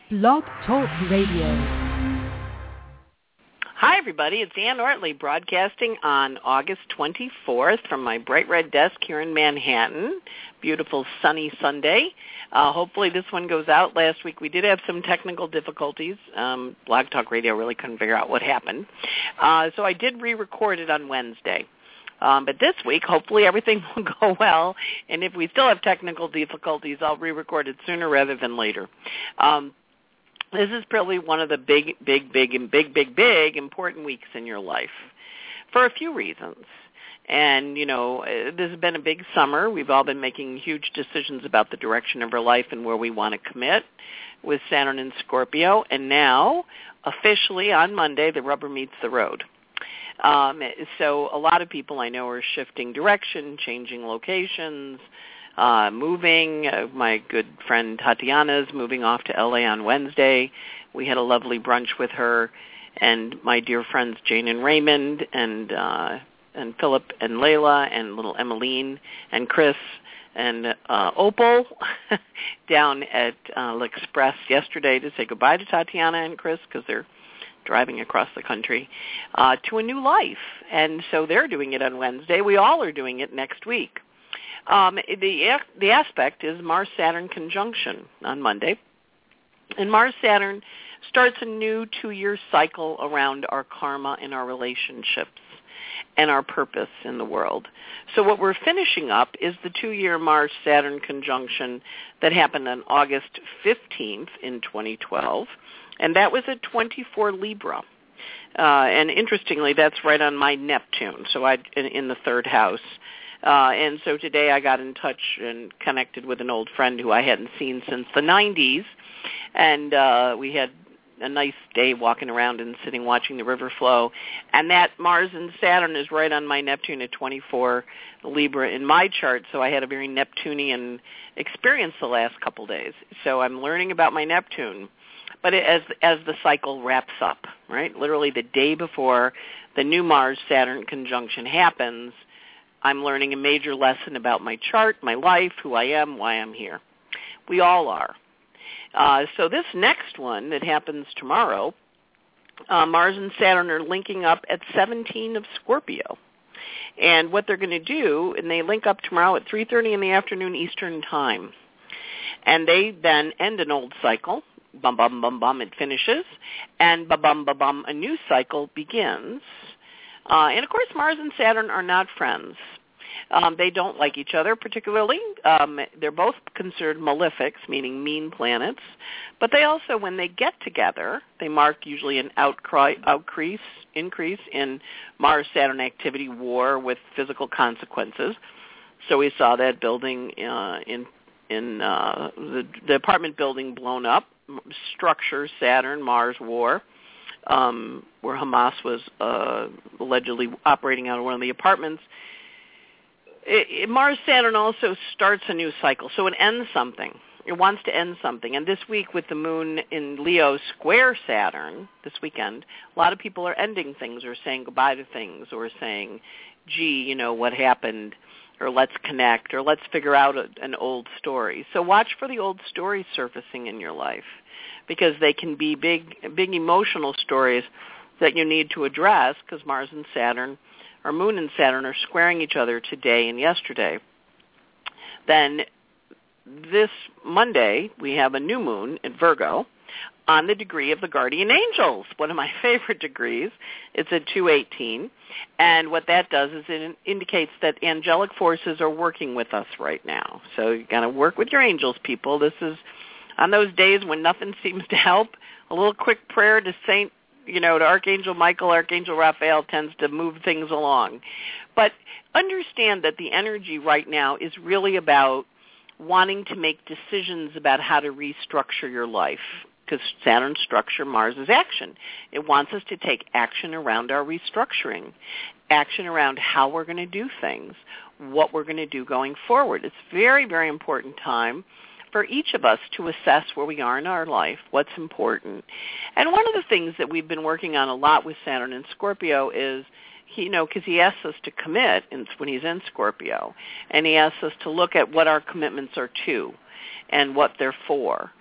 Blog Talk Radio. Hi, everybody. It's Ann Ortley broadcasting on August 24th from my bright red desk here in Manhattan. Beautiful sunny Sunday. Hopefully this one goes out. Last week we did have some technical difficulties. Blog Talk Radio really couldn't figure out what happened. So I did re-record it on Wednesday. But this week, hopefully everything will go well. And if we still have technical difficulties, I'll re-record it sooner rather than later. This is probably one of the big important weeks in your life for a few reasons. And, you know, this has been a big summer. We've all been making huge decisions about the direction of our life and where we want to commit with Saturn and Scorpio. And now, officially on Monday, the rubber meets the road. So a lot of people I know are shifting direction, changing locations, moving. My good friend Tatiana is moving off to LA on Wednesday. We had a lovely brunch with her, and my dear friends Jane and Raymond, and Philip and Layla, and little Emmeline and Chris and Opal down at L'Express yesterday to say goodbye to Tatiana and Chris because they're driving across the country to a new life. And so they're doing it on Wednesday. We all are doing it next week. The aspect is Mars-Saturn conjunction on Monday. And Mars-Saturn starts a new 2-year cycle around our karma and our relationships and our purpose in the world. So what we're finishing up is the 2-year Mars-Saturn conjunction that happened on August 15th in 2012. And that was at 24 Libra. And interestingly, that's right on my Neptune, so in the third house. And so today I got in touch and connected with an old friend who I hadn't seen since the 90s. And we had a nice day walking around and sitting watching the river flow. And that Mars and Saturn is right on my Neptune at 24 Libra in my chart, so I had a very Neptunian experience the last couple days. So I'm learning about my Neptune. But as the cycle wraps up, right, literally the day before the new Mars-Saturn conjunction happens, I'm learning a major lesson about my chart, my life, who I am, why I'm here. We all are. So this next one that happens tomorrow, Mars and Saturn are linking up at 17 of Scorpio. And what they're going to do, and they link up tomorrow at 3:30 in the afternoon Eastern Time. And they then end an old cycle. Bum, bum, bum, bum, it finishes. And ba-bum, ba-bum, a new cycle begins. And, of course, Mars and Saturn are not friends. They don't like each other particularly. They're both considered malefics, meaning mean planets. But they also, when they get together, they mark usually an increase in Mars-Saturn activity, war with physical consequences. So we saw that building in the apartment building blown up, structure, Saturn, Mars, war. Where Hamas was allegedly operating out of one of the apartments. Mars-Saturn also starts a new cycle, so it ends something. It wants to end something. And this week with the moon in Leo square Saturn, this weekend, a lot of people are ending things or saying goodbye to things or saying, gee, you know, what happened, or let's connect, or let's figure out an old story. So watch for the old stories surfacing in your life, because they can be big emotional stories that you need to address, because Mars and Saturn, or Moon and Saturn, are squaring each other today and yesterday. Then this Monday, we have a new moon in Virgo on the degree of the guardian angels, one of my favorite degrees. It's at 218. And what that does is it indicates that angelic forces are working with us right now. So you got to work with your angels, people. This is on those days when nothing seems to help, a little quick prayer to to Archangel Michael, Archangel Raphael tends to move things along. But understand that the energy right now is really about wanting to make decisions about how to restructure your life, because Saturn's structure, Mars is action. It wants us to take action around our restructuring, action around how we're going to do things, what we're going to do going forward. It's a very, very important time for each of us to assess where we are in our life, what's important. And one of the things that we've been working on a lot with Saturn and Scorpio is, because he asks us to commit when he's in Scorpio, and he asks us to look at what our commitments are to and what they're for.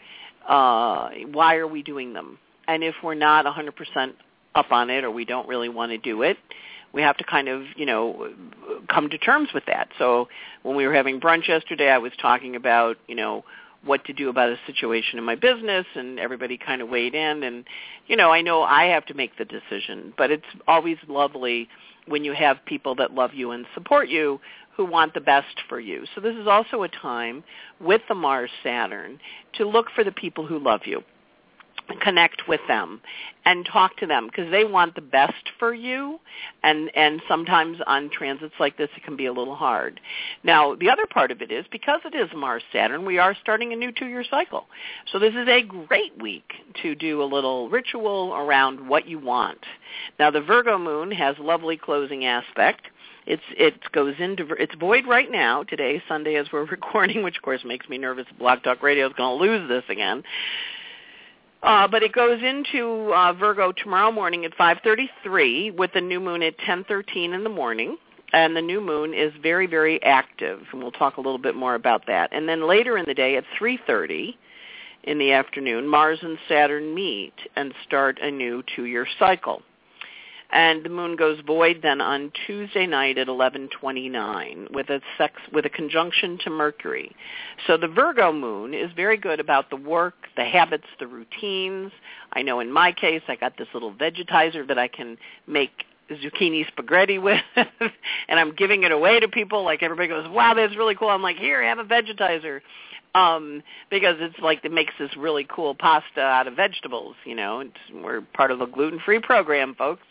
Why are we doing them? And if we're not 100% up on it or we don't really want to do it, we have to kind of, come to terms with that. So when we were having brunch yesterday, I was talking about, what to do about a situation in my business, and everybody kind of weighed in. And, I know I have to make the decision, but it's always lovely when you have people that love you and support you who want the best for you. So this is also a time with the Mars-Saturn to look for the people who love you, connect with them, and talk to them because they want the best for you, and sometimes on transits like this it can be a little hard. Now, the other part of it is because it is Mars-Saturn, we are starting a new 2-year cycle. So this is a great week to do a little ritual around what you want. Now, the Virgo moon has a lovely closing aspect. It's void right now. Today, Sunday, as we're recording, which of course makes me nervous. Blog Talk Radio is going to lose this again. But it goes into Virgo tomorrow morning at 5:33 with the new moon at 10:13 in the morning. And the new moon is very, very active, and we'll talk a little bit more about that. And then later in the day at 3:30 in the afternoon, Mars and Saturn meet and start a new 2-year cycle. And the moon goes void then on Tuesday night at 11:29 with a conjunction to Mercury. So the Virgo moon is very good about the work, the habits, the routines. I know in my case I got this little vegetizer that I can make zucchini spaghetti with, and I'm giving it away to people. Like everybody goes, wow, that's really cool. I'm like, here, have a vegetizer. Because it's like it makes this really cool pasta out of vegetables, we're part of a gluten-free program, folks.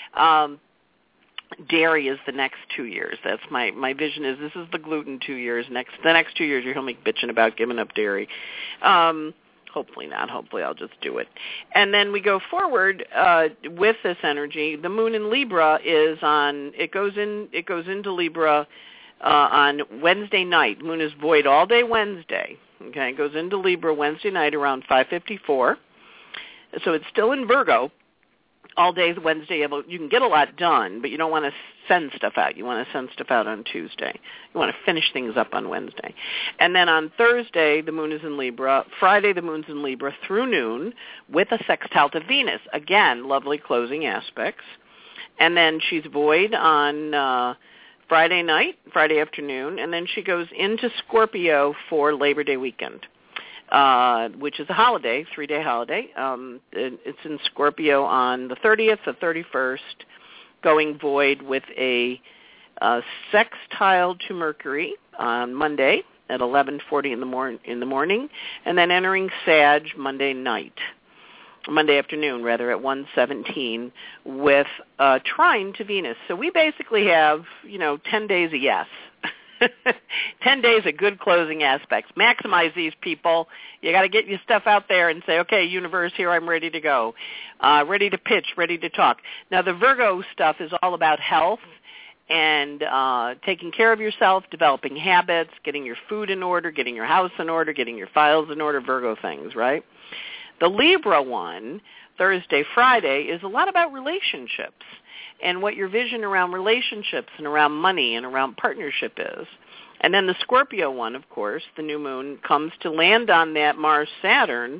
Dairy is the next 2 years. That's my vision is this is the gluten 2 years. The next 2 years you're going to be bitching about giving up dairy. Hopefully not. Hopefully I'll just do it. And then we go forward with this energy. The moon in Libra it goes into Libra on Wednesday night. Moon is void all day Wednesday. Okay, it goes into Libra Wednesday night around 5:54. So it's still in Virgo all day Wednesday. You can get a lot done, but you don't want to send stuff out. You want to send stuff out on Tuesday. You want to finish things up on Wednesday. And then on Thursday, the moon is in Libra. Friday, the moon's in Libra through noon with a sextile to Venus. Again, lovely closing aspects. And then she's void on Friday afternoon, and then she goes into Scorpio for Labor Day weekend, which is a holiday, 3-day holiday. It's in Scorpio on the 30th, the 31st, going void with a sextile to Mercury on Monday at 11:40 in the morning, and then entering Sag Monday afternoon, at 1:17 with a trine to Venus. So we basically have, 10 days of yes. 10 days of good closing aspects. Maximize these, people. You got to get your stuff out there and say, okay, universe, here I'm ready to go. Ready to pitch, ready to talk. Now, the Virgo stuff is all about health and taking care of yourself, developing habits, getting your food in order, getting your house in order, getting your files in order, Virgo things, right? The Libra one, Thursday, Friday, is a lot about relationships and what your vision around relationships and around money and around partnership is. And then the Scorpio one, of course, the new moon, comes to land on that Mars-Saturn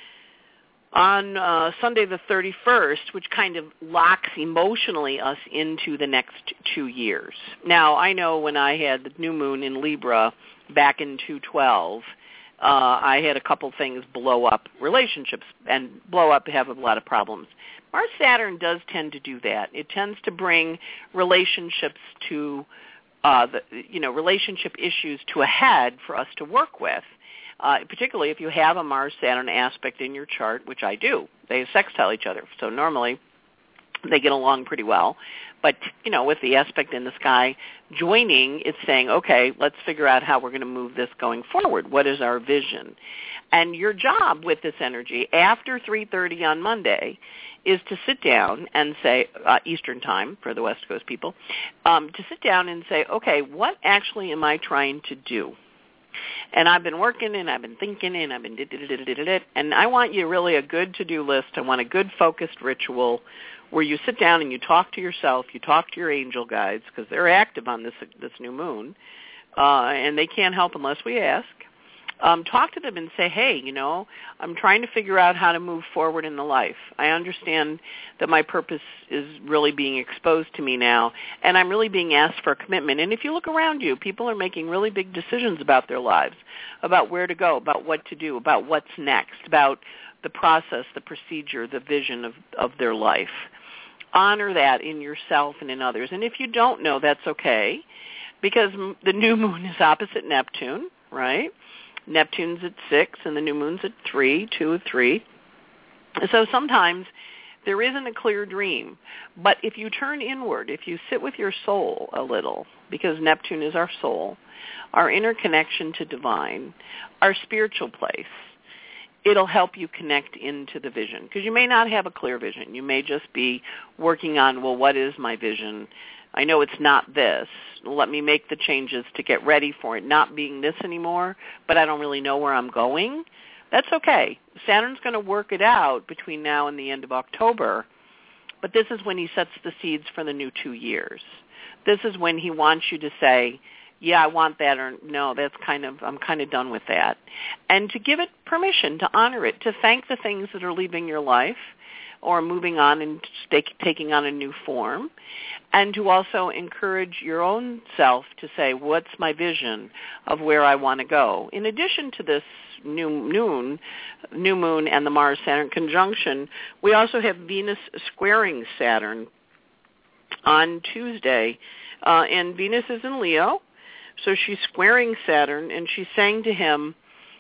on Sunday the 31st, which kind of locks emotionally us into the next 2 years. Now, I know when I had the new moon in Libra back in 2012, I had a couple things blow up relationships, and blow up have a lot of problems. Mars-Saturn does tend to do that. It tends to bring relationships to, relationship issues to a head for us to work with, particularly if you have a Mars-Saturn aspect in your chart, which I do. They sextile each other, so normally they get along pretty well. But, with the aspect in the sky joining, it's saying, okay, let's figure out how we're going to move this going forward. What is our vision? And your job with this energy after 3:30 on Monday is to sit down and say, Eastern time for the West Coast people, to sit down and say, okay, what actually am I trying to do? And I've been working and I've been thinking and I've been and I want you really a good to-do list. I want a good focused ritual where you sit down and you talk to yourself, you talk to your angel guides, because they're active on this new moon, and they can't help unless we ask. talk to them and say, hey, I'm trying to figure out how to move forward in the life. I understand that my purpose is really being exposed to me now, and I'm really being asked for a commitment. And if you look around you, people are making really big decisions about their lives, about where to go, about what to do, about what's next, about the process, the procedure, the vision of their life. Honor that in yourself and in others. And if you don't know, that's okay, because the new moon is opposite Neptune, right? Neptune's at 6 and the new moon's at 3, 2 of 3. So sometimes there isn't a clear dream. But if you turn inward, if you sit with your soul a little, because Neptune is our soul, our inner connection to divine, our spiritual place, it'll help you connect into the vision. Because you may not have a clear vision. You may just be working on, well, what is my vision? I know it's not this. Let me make the changes to get ready for it not being this anymore, but I don't really know where I'm going. That's okay. Saturn's going to work it out between now and the end of October, but this is when he sets the seeds for the new 2 years. This is when he wants you to say, yeah, I want that, or no, I'm kind of done with that. And to give it permission, to honor it, to thank the things that are leaving your life or moving on and taking on a new form, and to also encourage your own self to say, what's my vision of where I want to go? In addition to this new moon and the Mars-Saturn conjunction, we also have Venus squaring Saturn on Tuesday, and Venus is in Leo, so she's squaring Saturn, and she's saying to him,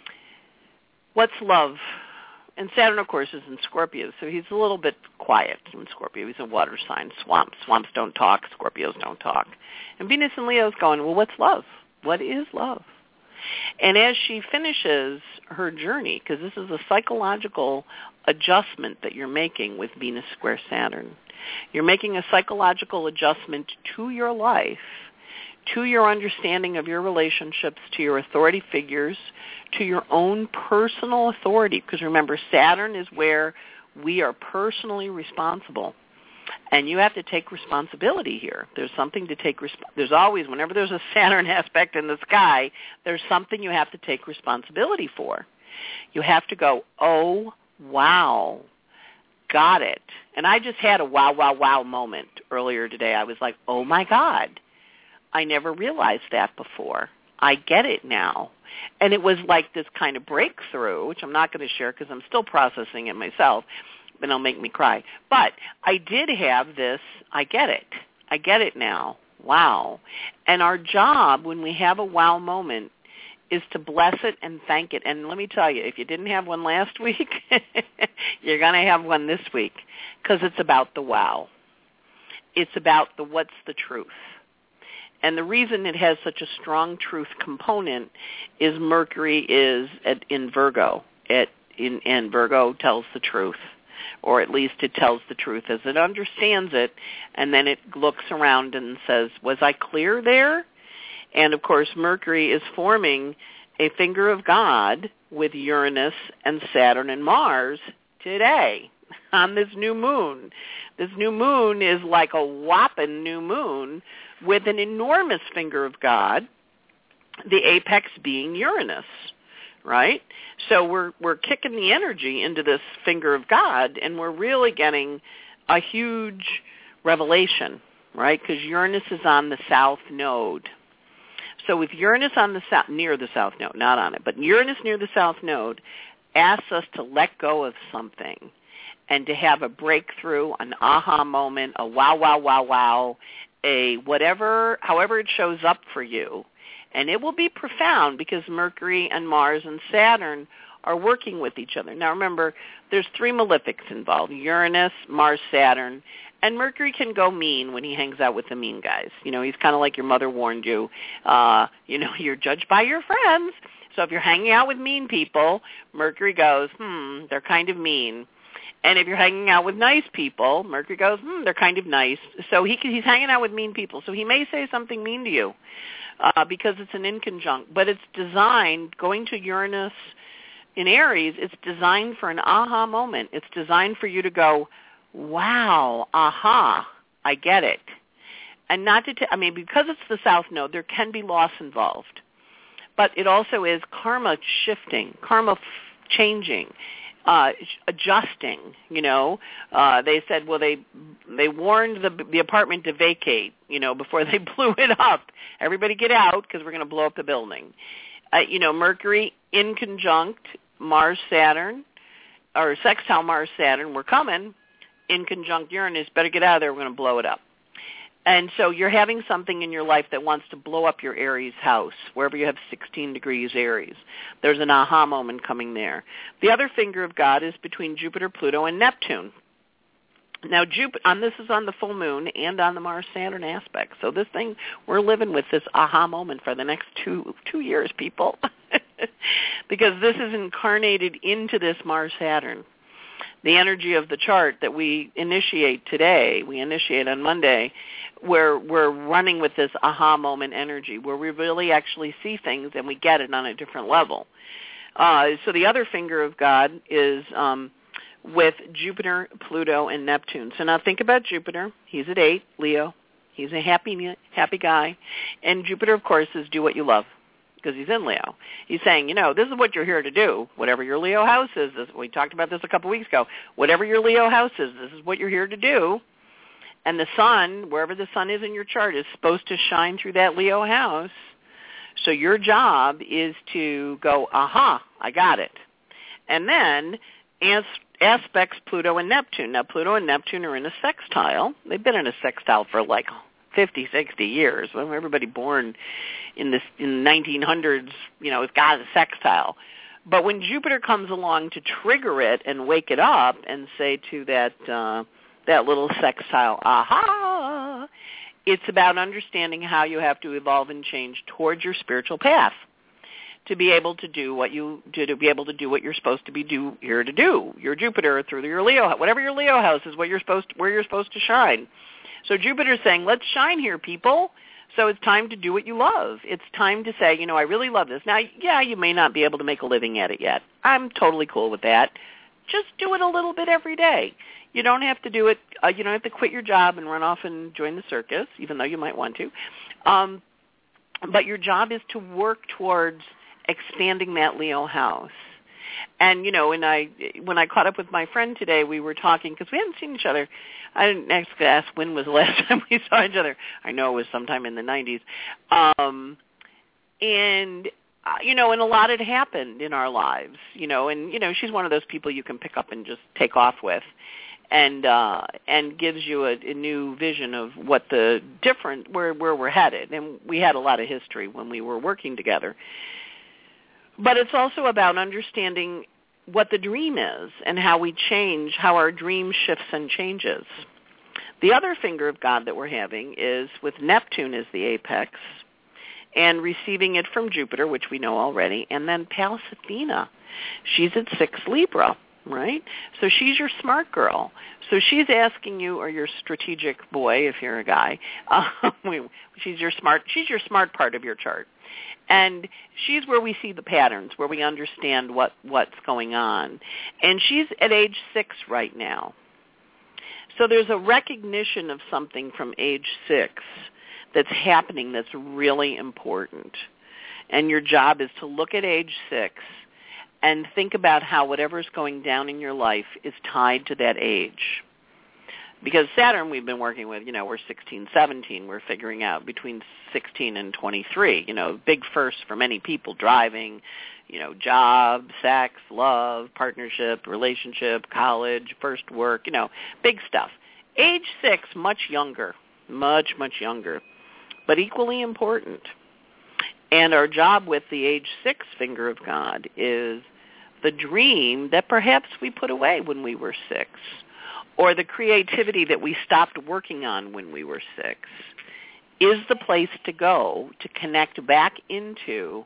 what's love? And Saturn, of course, is in Scorpio, so he's a little bit quiet in Scorpio. He's a water sign, swamp. Swamps don't talk. Scorpios don't talk. And Venus in Leo is going, well, what's love? What is love? And as she finishes her journey, because this is a psychological adjustment that you're making with Venus square Saturn, you're making a psychological adjustment to your life, to your understanding of your relationships, to your authority figures, to your own personal authority. Because remember, Saturn is where we are personally responsible. And you have to take responsibility here. There's something to take there's always, whenever there's a Saturn aspect in the sky, there's something you have to take responsibility for. You have to go, oh, wow, got it. And I just had a wow, wow, wow moment earlier today. I was like, oh, my God. I never realized that before. I get it now. And it was like this kind of breakthrough, which I'm not going to share because I'm still processing it myself, and it'll make me cry. But I did have this, I get it. I get it now. Wow. And our job when we have a wow moment is to bless it and thank it. And let me tell you, if you didn't have one last week, you're going to have one this week because it's about the wow. It's about the what's the truth. And the reason it has such a strong truth component is Mercury is in Virgo. And Virgo tells the truth, or at least it tells the truth as it understands it, and then it looks around and says, was I clear there? And, of course, Mercury is forming a finger of God with Uranus and Saturn and Mars today on this new moon. This new moon is like a whopping new moon with an enormous finger of God, the apex being Uranus, right? So we're kicking the energy into this finger of God, and we're really getting a huge revelation, right? Because Uranus is on the south node. So with Uranus on the south, near the south node, not on it, but Uranus near the south node asks us to let go of something and to have a breakthrough, an aha moment, a wow, wow, wow, wow, a whatever, however it shows up for you. And it will be profound because Mercury and Mars and Saturn are working with each other. Now remember, there's 3 malefics involved, Uranus, Mars, Saturn, and Mercury can go mean when he hangs out with the mean guys. You know, he's kind of like your mother warned you. You're judged by your friends. So if you're hanging out with mean people, Mercury goes, they're kind of mean. And if you're hanging out with nice people, Mercury goes, they're kind of nice. So he's hanging out with mean people. So he may say something mean to you because it's an inconjunct. But it's designed, going to Uranus in Aries, it's designed for an aha moment. It's designed for you to go, wow, aha, I get it. And not to, because it's the south node, there can be loss involved. but it also is karma shifting, karma changing, adjusting. They said, well, they warned the apartment to vacate, before they blew it up. Everybody get out because we're going to blow up the building. Mercury in conjunct Mars-Saturn, or sextile Mars-Saturn, we're coming, in conjunct Uranus, better get out of there, we're going to blow it up. And so you're having something in your life that wants to blow up your Aries house, wherever you have 16 degrees Aries. There's an aha moment coming there. The other finger of God is between Jupiter, Pluto, and Neptune. Now, this is on the full moon and on the Mars-Saturn aspect. So this thing, we're living with this aha moment for the next two years, people, because this is incarnated into this Mars-Saturn. The energy of the chart that we initiate today, we initiate on Monday, we're running with this aha moment energy where we really actually see things and we get it on a different level. So the other finger of God is with Jupiter, Pluto, and Neptune. So now think about Jupiter. He's at 8, Leo. He's a happy guy. And Jupiter, of course, is do what you love because he's in Leo. He's saying, this is what you're here to do. Whatever your Leo house is, we talked about this a couple weeks ago. Whatever your Leo house is, this is what you're here to do. And the sun, wherever the sun is in your chart, is supposed to shine through that Leo house. So your job is to go, aha, I got it. And then aspects Pluto and Neptune. Now, Pluto and Neptune are in a sextile. They've been in a sextile for like 50, 60 years. When everybody born in the 1900s, has got a sextile. But when Jupiter comes along to trigger it and wake it up and say to that little sextile, aha, it's about understanding how you have to evolve and change towards your spiritual path to be able to do what you're supposed to be here to do. Your Jupiter through your Leo, whatever your Leo house is, where you're supposed to shine. So Jupiter's saying, let's shine here, people. So it's time to do what you love. It's time to say, I really love this. Now, yeah, you may not be able to make a living at it yet. I'm totally cool with that. Just do it a little bit every day. You don't have to do it. You don't have to quit your job and run off and join the circus, even though you might want to. But your job is to work towards expanding that Leo house. And, when I caught up with my friend today, we were talking, because we hadn't seen each other. I didn't actually ask when was the last time we saw each other. I know it was sometime in the 90s. And a lot had happened in our lives, and, she's one of those people you can pick up and just take off with. And gives you a new vision of what where we're headed. And we had a lot of history when we were working together. But it's also about understanding what the dream is and how we change, how our dream shifts and changes. The other finger of God that we're having is with Neptune as the apex and receiving it from Jupiter, which we know already, and then Pallas Athena. She's at 6 Libra, right? So she's your smart girl. So she's asking you, or your strategic boy if you're a guy, she's your smart part of your chart. And she's where we see the patterns, where we understand what's going on. And she's at age 6 right now. So there's a recognition of something from age 6 that's happening that's really important. And your job is to look at age 6 and think about how whatever's going down in your life is tied to that age. Because Saturn we've been working with, we're 16, 17. We're figuring out between 16 and 23, big firsts for many people, driving, job, sex, love, partnership, relationship, college, first work, big stuff. Age 6, much younger, much, much younger, but equally important. And our job with the age 6 finger of God is the dream that perhaps we put away when we were 6. Or the creativity that we stopped working on when we were 6, is the place to go to connect back into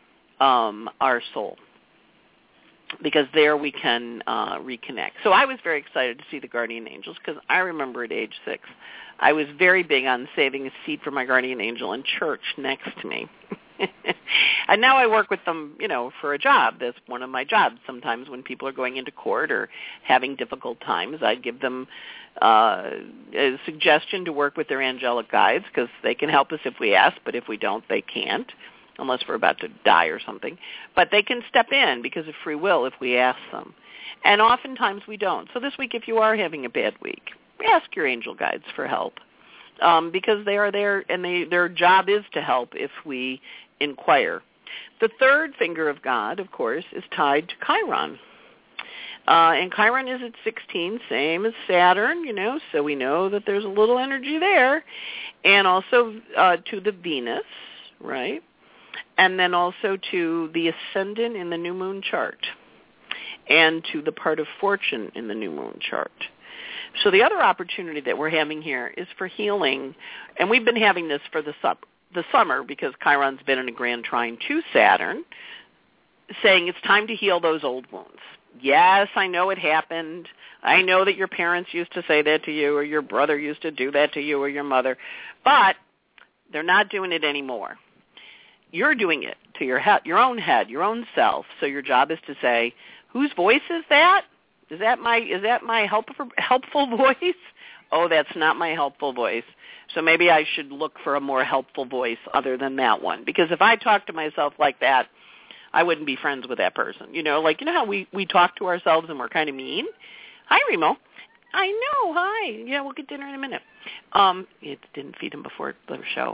our soul. Because there we can reconnect. So I was very excited to see the guardian angels because I remember at age 6, I was very big on saving a seat for my guardian angel in church next to me. And now I work with them, for a job. That's one of my jobs. Sometimes when people are going into court or having difficult times, I give them a suggestion to work with their angelic guides because they can help us if we ask, but if we don't, they can't. unless we're about to die or something. But they can step in because of free will if we ask them. And oftentimes we don't. So this week, if you are having a bad week, ask your angel guides for help because they are there and their job is to help if we inquire. The third finger of God, of course, is tied to Chiron. And Chiron is at 16, same as Saturn, so we know that there's a little energy there. And also to the Venus, right? And then also to the ascendant in the new moon chart and to the part of fortune in the new moon chart. So the other opportunity that we're having here is for healing, and we've been having this for the summer because Chiron's been in a grand trine to Saturn, saying it's time to heal those old wounds. Yes, I know it happened. I know that your parents used to say that to you, or your brother used to do that to you, or your mother, but they're not doing it anymore. You're doing it to your own head, your own self. So your job is to say, whose voice is that? Is that my helpful voice? Oh, that's not my helpful voice. So maybe I should look for a more helpful voice other than that one. Because if I talk to myself like that, I wouldn't be friends with that person. How we talk to ourselves and we're kind of mean? Hi, Remo. I know. Hi. Yeah, we'll get dinner in a minute. It didn't feed him before the show.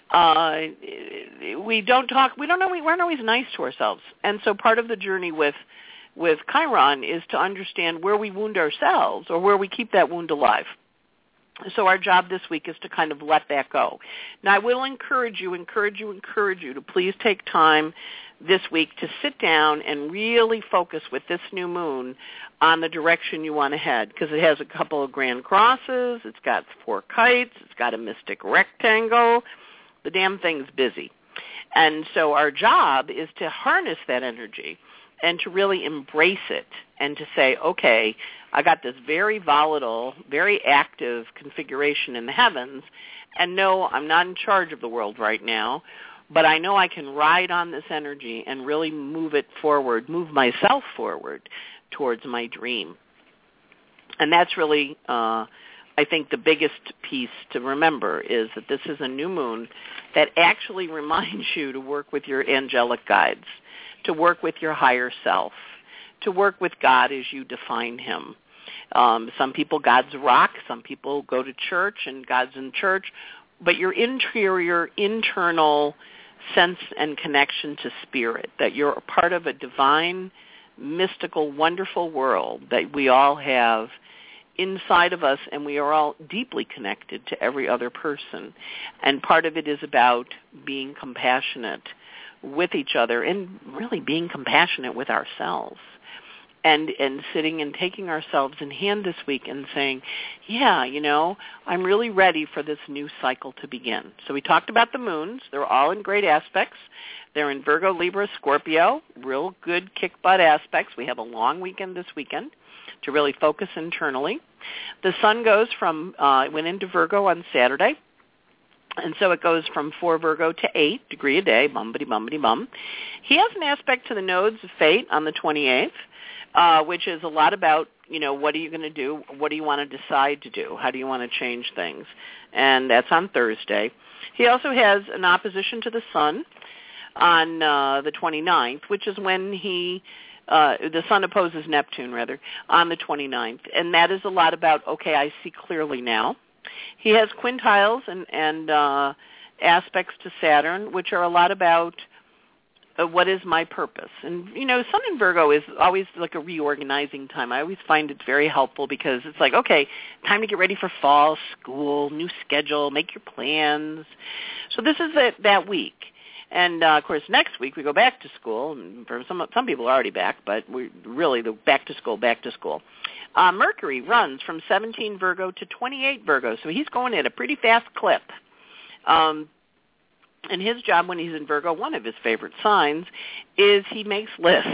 We don't talk. We aren't always nice to ourselves. And so part of the journey with Chiron is to understand where we wound ourselves or where we keep that wound alive. So our job this week is to kind of let that go. Now, I will encourage you to please take time this week to sit down and really focus with this new moon on the direction you want to head, because it has a couple of grand crosses, it's got 4 kites, it's got a mystic rectangle. The damn thing's busy. And so our job is to harness that energy and to really embrace it and to say, okay, I got this very volatile, very active configuration in the heavens, and no, I'm not in charge of the world right now, but I know I can ride on this energy and really move it forward, move myself forward towards my dream. And that's really, I think, the biggest piece to remember is that this is a new moon that actually reminds you to work with your angelic guides, to work with your higher self, to work with God as you define him. Some people, God's rock. Some people go to church and God's in church. But your interior, internal sense and connection to spirit, that you're a part of a divine, mystical, wonderful world that we all have inside of us, and we are all deeply connected to every other person. And part of it is about being compassionate with each other and really being compassionate with ourselves. And sitting and taking ourselves in hand this week and saying, yeah, I'm really ready for this new cycle to begin. So we talked about the moons. They're all in great aspects. They're in Virgo, Libra, Scorpio, real good kick-butt aspects. We have a long weekend this weekend to really focus internally. The sun went into Virgo on Saturday. And so it goes from 4 Virgo to 8 degree a day, bumpity-bumpity-bum. He has an aspect to the nodes of fate on the 28th. Which is a lot about, what are you going to do? What do you want to decide to do? How do you want to change things? And that's on Thursday. He also has an opposition to the sun on the 29th, which is when the sun opposes Neptune, on the 29th. And that is a lot about, okay, I see clearly now. He has quintiles and aspects to Saturn, which are a lot about what is my purpose? And, Sun in Virgo is always like a reorganizing time. I always find it's very helpful because it's like, okay, time to get ready for fall, school, new schedule, make your plans. So this is that week. And, of course, next week we go back to school. And for some people are already back, but we really the back to school. Mercury runs from 17 Virgo to 28 Virgo, so he's going at a pretty fast clip. And his job when he's in Virgo, one of his favorite signs, is he makes lists.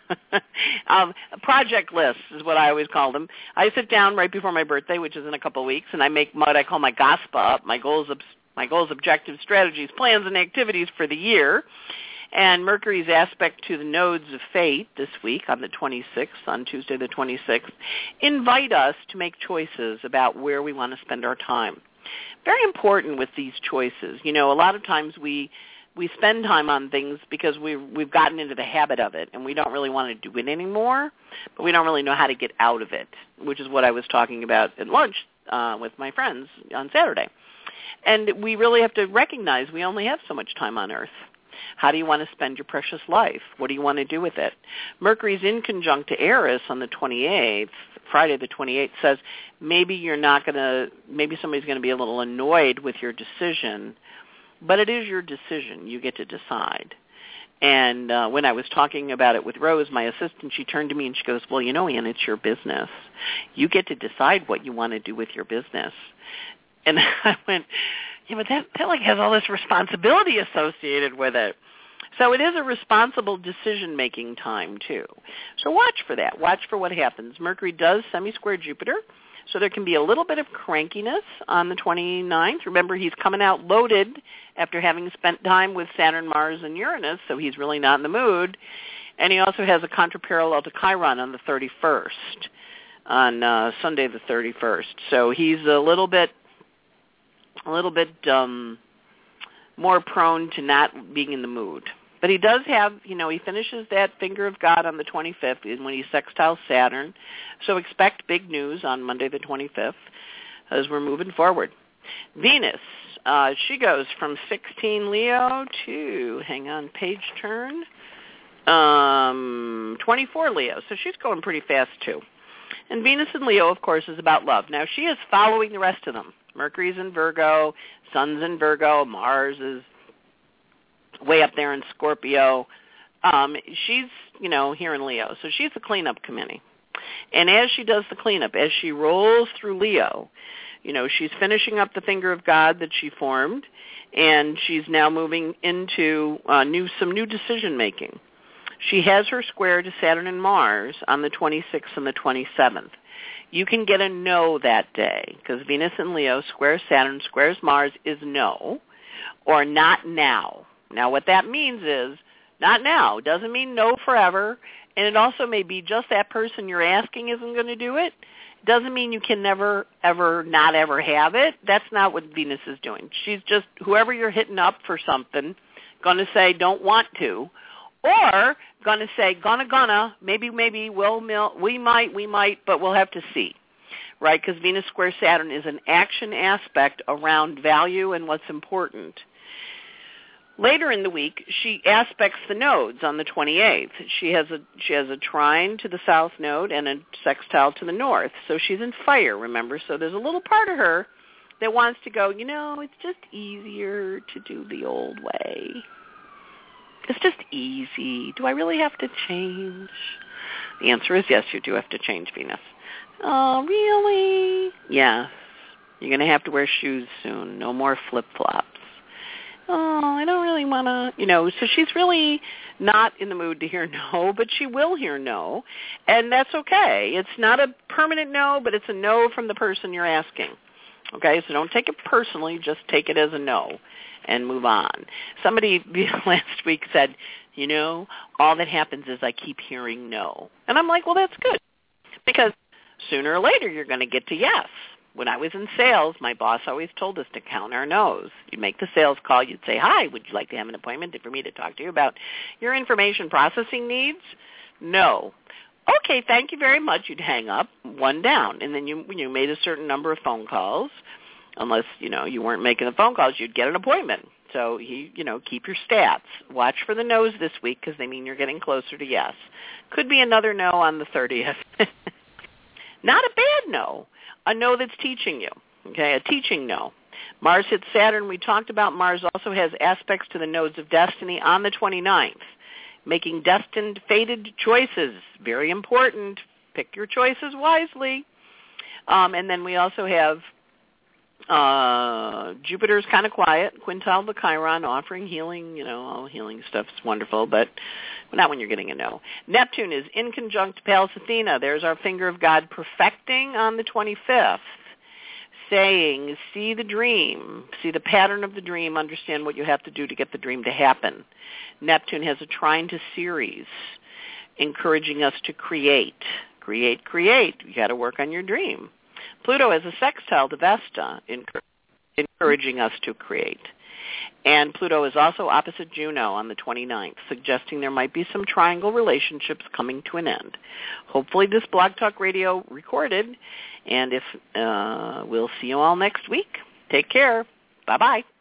Project lists is what I always call them. I sit down right before my birthday, which is in a couple of weeks, and I make what I call my GOSPA up, my goals, objectives, strategies, plans, and activities for the year. And Mercury's aspect to the nodes of fate this week on the 26th, on Tuesday the 26th, invite us to make choices about where we want to spend our time. Very important with these choices. A lot of times we we spend time on things because we've gotten into the habit of it, and we don't really want to do it anymore, but we don't really know how to get out of it, which is what I was talking about at lunch with my friends on Saturday. And we really have to recognize we only have so much time on Earth. How do you want to spend your precious life? What do you want to do with it? Mercury's in conjunct to Eris on the 28th, Friday the 28th, says maybe somebody's going to be a little annoyed with your decision, but it is your decision. You get to decide. And when I was talking about it with Rose, my assistant, she turned to me and she goes, well, Ann, it's your business. You get to decide what you want to do with your business. And I went, but that has all this responsibility associated with it. So it is a responsible decision-making time, too. So watch for that. Watch for what happens. Mercury does semi-square Jupiter, so there can be a little bit of crankiness on the 29th. Remember, he's coming out loaded after having spent time with Saturn, Mars, and Uranus, so he's really not in the mood. And he also has a contraparallel to Chiron on the 31st, on Sunday the 31st. So he's a little bit more prone to not being in the mood. But he does have, he finishes that finger of God on the 25th when he sextiles Saturn. So expect big news on Monday the 25th as we're moving forward. Venus, she goes from 16 Leo to, page turn, 24 Leo. So she's going pretty fast too. And Venus in Leo, of course, is about love. Now, she is following the rest of them. Mercury's in Virgo, Sun's in Virgo, Mars is way up there in Scorpio. She's, here in Leo. So she's the cleanup committee. And as she does the cleanup, as she rolls through Leo, she's finishing up the finger of God that she formed, and she's now moving into some new decision-making. She has her square to Saturn and Mars on the 26th and the 27th. You can get a no that day because Venus in Leo squares Saturn, squares Mars is no, or not now. Now, what that means is not now. Doesn't mean no forever, and it also may be just that person you're asking isn't going to do it. Doesn't mean you can never, ever, not ever have it. That's not what Venus is doing. She's just, whoever you're hitting up for something, going to say don't want to, or going to say gonna, maybe, we might, but we'll have to see, right? Because Venus square Saturn is an action aspect around value and what's important. Later in the week, she aspects the nodes on the 28th. She has a trine to the south node and a sextile to the north. So she's in fire, remember? So there's a little part of her that wants to go, it's just easier to do the old way. It's just easy. Do I really have to change? The answer is yes, you do have to change, Venus. Oh, really? Yes. You're going to have to wear shoes soon. No more flip-flops. Oh, I don't really want to, so she's really not in the mood to hear no, but she will hear no, and that's okay. It's not a permanent no, but it's a no from the person you're asking. Okay, so don't take it personally, just take it as a no and move on. Somebody last week said, all that happens is I keep hearing no. And I'm like, well, that's good, because sooner or later you're going to get to yes. When I was in sales, my boss always told us to count our no's. You'd make the sales call. You'd say, hi, would you like to have an appointment for me to talk to you about your information processing needs? No. Okay, thank you very much. You'd hang up, one down. And then you made a certain number of phone calls. Unless, you weren't making the phone calls, you'd get an appointment. So, keep your stats. Watch for the no's this week because they mean you're getting closer to yes. Could be another no on the 30th. Not a bad no. A no that's teaching you, okay, a teaching no. Mars hits Saturn. We talked about Mars also has aspects to the nodes of destiny on the 29th, making destined, fated choices. Very important. Pick your choices wisely. And then we also have Jupiter's kind of quiet, quintile to Chiron, offering healing, all healing stuff's wonderful, but not when you're getting a no. Neptune is in conjunct Pallas Athena. There's our finger of God perfecting on the 25th, saying, see the dream, see the pattern of the dream, understand what you have to do to get the dream to happen. Neptune has a trine to Ceres, encouraging us to create. You got to work on your dream. Pluto has a sextile to Vesta, encouraging us to create. And Pluto is also opposite Juno on the 29th, suggesting there might be some triangle relationships coming to an end. Hopefully this Blog Talk Radio recorded, and if we'll see you all next week. Take care. Bye-bye.